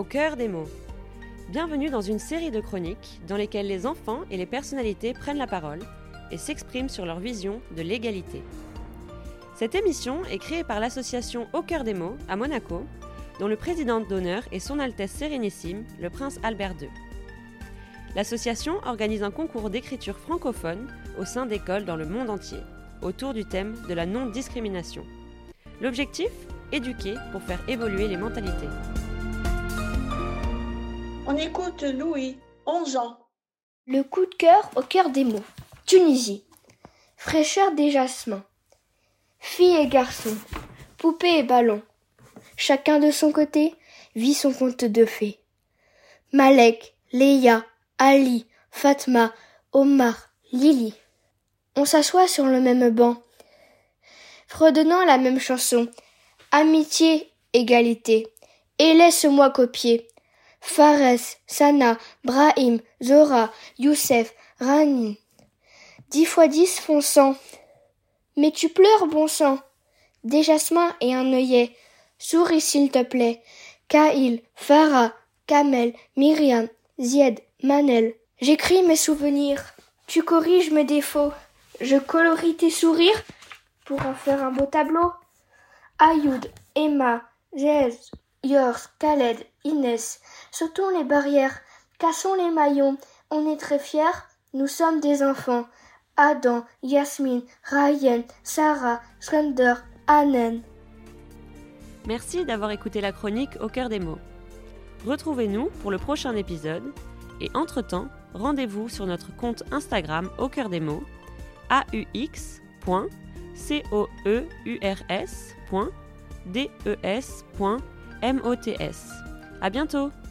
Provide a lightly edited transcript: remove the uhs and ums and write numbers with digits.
cœur des mots. Bienvenue dans une série de chroniques dans lesquelles les enfants et les personnalités prennent la parole et s'expriment sur leur vision de l'égalité. Cette émission est créée par l'association Au cœur des mots à Monaco, dont le président d'honneur est Son Altesse Sérénissime, le Prince Albert II. L'association organise un concours d'écriture francophone au sein d'écoles dans le monde entier, autour du thème de la non-discrimination. L'objectif ? Éduquer pour faire évoluer les mentalités. On écoute Louis, 11 ans. Le coup de cœur au cœur des mots. Tunisie. Fraîcheur des jasmins. Filles et garçons. Poupées et ballons. Chacun de son côté vit son conte de fées. Malek, Léa, Ali, Fatma, Omar, Lily. On s'assoit sur le même banc, fredonnant la même chanson. Amitié, égalité. Et laisse-moi copier. Fares, Sana, Brahim, Zora, Youssef, Rani. 10 fois 10 font 100. Mais tu pleures, bon sang. Des jasmins et un œillet. Souris s'il te plaît. Kaïl, Farah, Kamel, Myriam, Zied, Manel. J'écris mes souvenirs. Tu corriges mes défauts. Je colorie tes sourires pour en faire un beau tableau. Ayoud, Emma, Zez, Yors, Khaled, Inès, sautons les barrières, cassons les maillons, on est très fiers, nous sommes des enfants. Adam, Yasmine, Ryan, Sarah, Slender, Anen. Merci d'avoir écouté la chronique Au cœur des mots. Retrouvez-nous pour le prochain épisode et entre-temps, rendez-vous sur notre compte Instagram Au cœur des mots, aux.cours.des.mots. À bientôt!